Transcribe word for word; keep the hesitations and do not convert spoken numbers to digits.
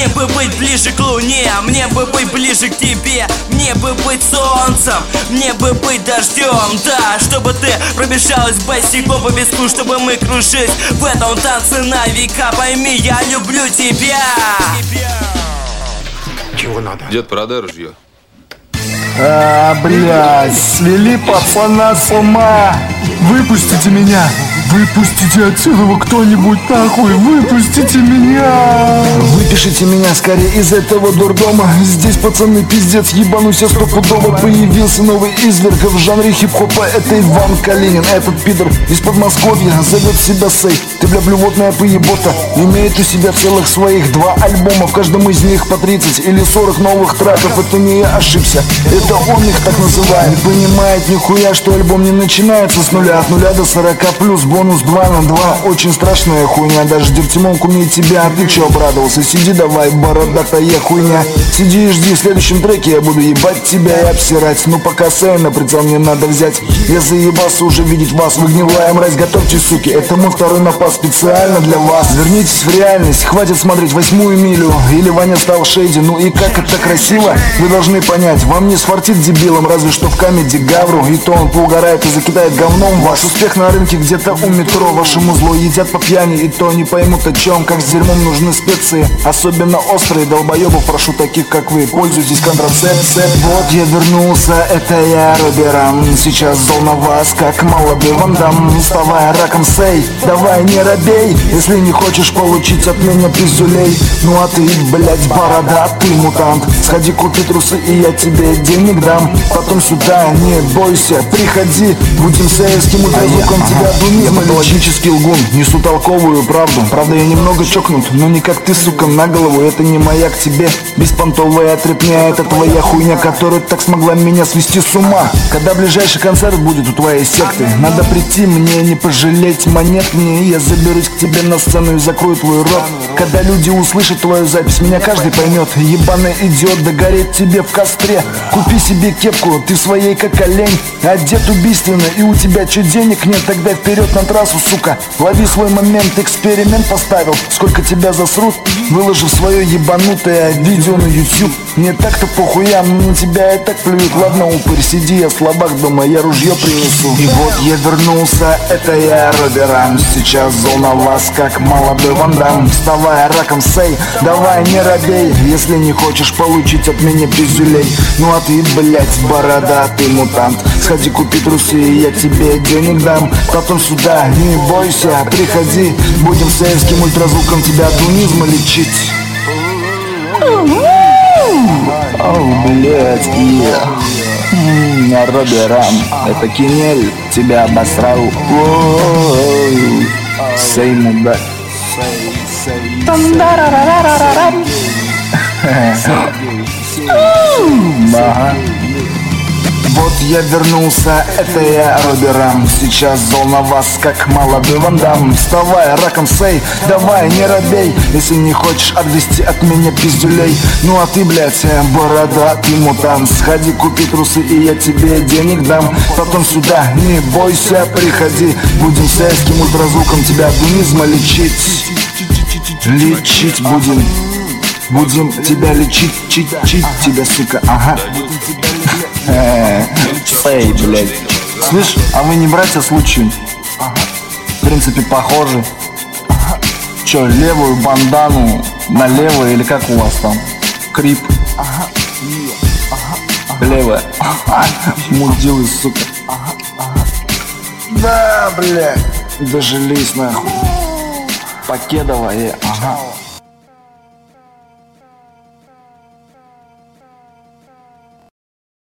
Мне бы быть ближе к луне, мне бы быть ближе к тебе, мне бы быть солнцем, мне бы быть дождем. Да, чтобы ты пробежалась босиком по песку, чтобы мы кружились в этом танце на века. Пойми, я люблю тебя. Чего надо? Дед Парадай ружье. А, блядь, свели пацана с ума. Выпустите меня. Выпустите отсюда вы кто-нибудь, нахуй, выпустите меня. Выпишите меня скорее из этого дурдома. Здесь, пацаны, пиздец, ебанусь я стопудово. Появился новый изверг в жанре хип-хопа. Это Иван Калинин, этот пидор из Подмосковья зовет себя Сей. Ты, бля, блювотная поебота. Имеет у себя целых своих два альбома. В каждом из них по тридцать или сорок новых треков. Это не я ошибся, это он их так называет. Не понимает нихуя, что альбом не начинается с нуля. От нуля до сорока плюс бонус два на два. Очень страшная хуйня. Даже Дегтярев умнее тебя. А ты чё обрадовался? Сиди давай, бородатая хуйня. Сиди и жди, в следующем треке я буду ебать тебя и обсирать. Но пока Сэй на прицел мне надо взять. Я заебался уже видеть вас. Вы гнилая мразь, готовьте, суки. Это мой второй напад специально для вас. Вернитесь в реальность, хватит смотреть восьмую милю. Или Ваня стал шейди. Ну и как это красиво, вы должны понять. Вам не сфартит дебилом, разве что в камеди Гавру. И то он поугарает и закидает говном. Ваш успех на рынке где-то у метро. Вашему зло едят по пьяни, и то не поймут о чем. Как с дерьмом нужны специи, особенно острые. Долбоебов прошу таких как вы, пользуйтесь контрацепцией. Вот я вернулся, это я, Роберам. Сейчас зол на вас, как молодой Ван Дам. Вставай раком, Сей, давай не робей. Если не хочешь получить от меня пиздюлей. Ну а ты, блядь, борода, ты мутант. Сходи купи трусы, и я тебе денег дам. Потом сюда, не бойся, приходи. Будем сеевским ультразвуком а тебя дунить. Патологический лгун, несу толковую правду. Правда, я немного чокнут, но не как ты, сука, на голову. Это не моя к тебе беспонтовая трепня. Это твоя хуйня, которая так смогла меня свести с ума. Когда ближайший концерт будет у твоей секты, надо прийти, мне не пожалеть монет мне. Я заберусь к тебе на сцену и закрою твой рот. Когда люди услышат твою запись, меня каждый поймет. Ебаный идиот, да гореть тебе в костре. Купи себе кепку, ты своей как олень. Одет убийственно, и у тебя чё денег нет? Тогда вперед на трассу, сука. Лови свой момент, эксперимент поставил. Сколько тебя засрут, выложив свое ебанутое видео на YouTube. Мне так-то похуям, на тебя и так плюют. Ладно, упырь, сиди, я слабак дома, я ружье принесу. И вот я вернулся, это я, Роберам. Сейчас зол на вас, как молодой Ван Дам. Вставай раком, Сей, давай не робей. Если не хочешь получить от меня пиздюлей. Ну а ты, блядь, борода, ты мутант. Сходи купи трусы, и я тебе денег дам. Потом сюда, не бойся, приходи. Будем сеевским ультразвуком тебя от дунизма лечить. Оу, блядь, yeah. Роберам, это Кинель тебя обосрал. Сей, мудак. Ага. Вот я вернулся, это я, Роберам. Сейчас зол на вас, как молодой Ван Дам. Вставай, раком, Сей, давай не робей. Если не хочешь отвести от меня пиздюлей. Ну а ты, блядь, борода, ты мутант. Сходи купи трусы, и я тебе денег дам. Потом сюда, не бойся, приходи. Будем сеевским ультразвуком тебя от дунизма лечить. Лечить будем. Будем тебя лечить, чить, чить тебя, сука, ага. Сей, блядь. Слышь, а вы не братья случаем? В принципе, похожи. Чё, левую бандану налево или как у вас там? Крип. Левая. Мудилы, сука. Да, блядь. Дожились, нахуй. Покедова и ага.